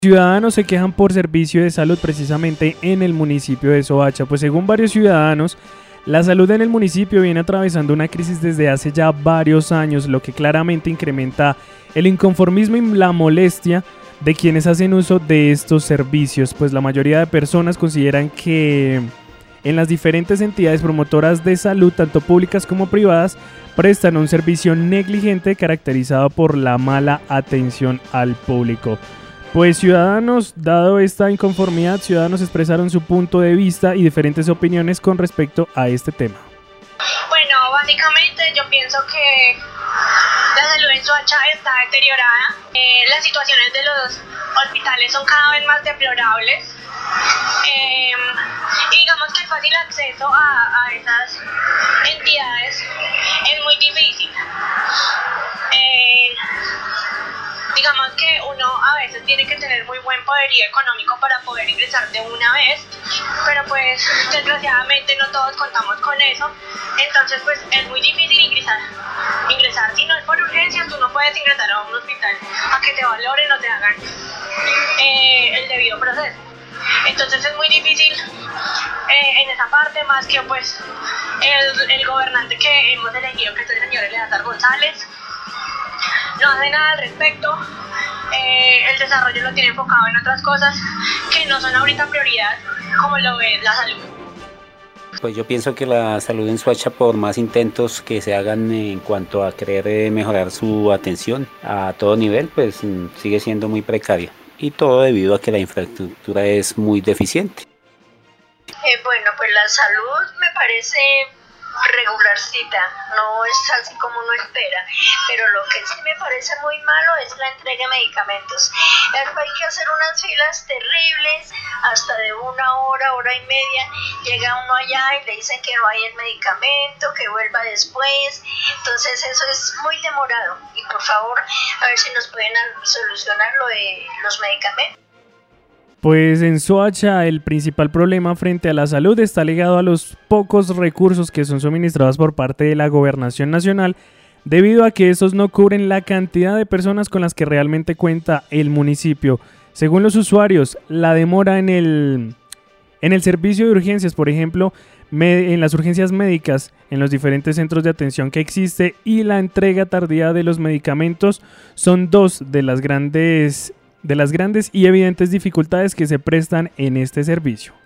Ciudadanos se quejan por servicio de salud precisamente en el municipio de Soacha, pues según varios ciudadanos, la salud en el municipio viene atravesando una crisis desde hace ya varios años, lo que claramente incrementa el inconformismo y la molestia de quienes hacen uso de estos servicios, pues la mayoría de personas consideran que en las diferentes entidades promotoras de salud, tanto públicas como privadas, prestan un servicio negligente caracterizado por la mala atención al público. Pues ciudadanos, dado esta inconformidad, ciudadanos expresaron su punto de vista y diferentes opiniones con respecto a este tema. Bueno, básicamente yo pienso que la salud en Soacha está deteriorada. Las situaciones de los hospitales son cada vez más deplorables. Y digamos que el fácil acceso a esas entidades es muy difícil. Digamos que uno a veces tiene que tener muy buen poderío económico para poder ingresar de una vez, pero pues desgraciadamente no todos contamos con eso, entonces pues es muy difícil ingresar. Si no es por urgencias, tú no puedes ingresar a un hospital a que te valoren o te hagan el debido proceso. Entonces es muy difícil en esa parte, más que pues el gobernante que hemos elegido, que es el señor Eleazar González, no hace nada al respecto. El desarrollo lo tiene enfocado en otras cosas que no son ahorita prioridad, como lo es la salud. Pues yo pienso que la salud en Soacha, por más intentos que se hagan en cuanto a querer mejorar su atención a todo nivel, pues sigue siendo muy precaria. Y todo debido a que la infraestructura es muy deficiente. Bueno, pues la salud me parece regularcita, no es así como uno espera, pero lo que sí me parece muy malo es la entrega de medicamentos. Hay que hacer unas filas terribles, hasta de una hora, hora y media, llega uno allá y le dicen que no hay el medicamento, que vuelva después, entonces eso es muy demorado, y por favor, a ver si nos pueden solucionar lo de los medicamentos. Pues en Soacha el principal problema frente a la salud está ligado a los pocos recursos que son suministrados por parte de la Gobernación Nacional, debido a que estos no cubren la cantidad de personas con las que realmente cuenta el municipio. Según los usuarios, la demora en el servicio de urgencias, por ejemplo, en las urgencias médicas, en los diferentes centros de atención que existe, y la entrega tardía de los medicamentos son dos de las grandes y evidentes dificultades que se prestan en este servicio.